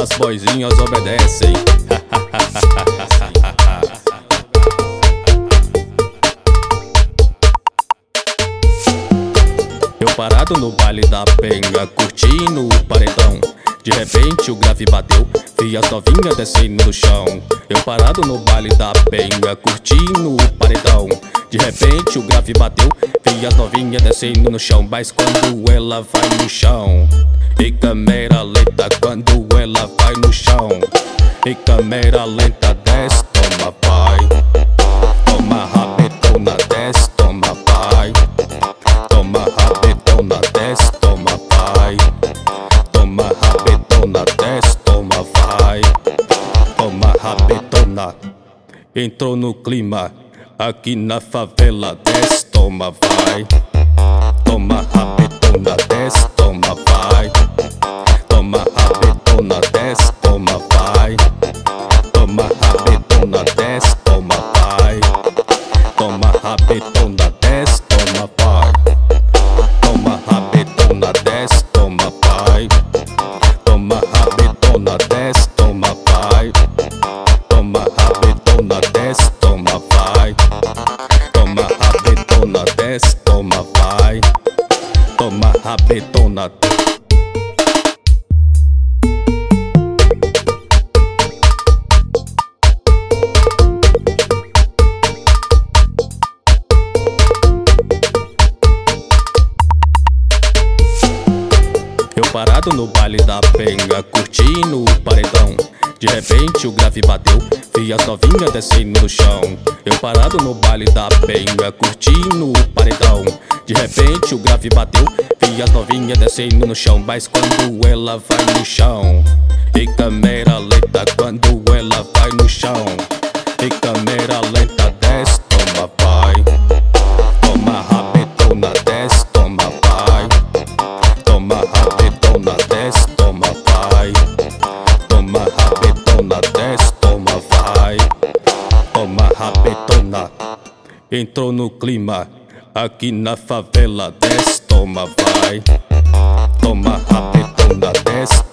as boizinhas obedecem. Eu parado no baile da penha, curtindo o paredão. De repente o grave bateu, vi as novinhas descendo no chão. Eu parado no baile da penha, curtindo o paredão. De repente o grave bateu, vi as novinhas descendo no chão. Mas quando ela vai no chão, e câmera lenta, quando ela vai no chão, e câmera lenta, desce, toma, vai. Toma rabetona, desce, toma, vai. Toma rabetona, desce, toma, vai. Toma rabetona, desce, toma, vai. Toma rabetona. Entrou no clima, aqui na favela, desce, toma, vai. Toma rabetona, desce, toma, vai. Toma rabetona, desce, toma, vai. Toma rabetona, desce, toma, vai. Toma rabetona, desce, toma, vai. Toma rabetona, desce, toma, vai. Toma rabetona, desce, toma, vai. Toma rabetona, desce, toma, vai. Toma rabetona, desce, toma, vai. Toma rabetona. Eu parado no baile da penha, curtindo o paredão. De repente o grave bateu, vi as novinhas descendo no chão. Eu parado no baile da penha, curtindo o paredão. De repente o grave bateu, vi as novinhas descendo no chão. Mas quando ela vai no chão, e câmera lenta, quando ela vai no chão, e câmera lenta, desce, toma, vai. Toma rabetona, desce, toma, vai. Toma rabetona, desce, toma, vai. Toma rabetona, desce, toma, vai. Toma rabetona. Entrou no clima, aqui na favela, desce, toma, vai. Toma rabetona, desce,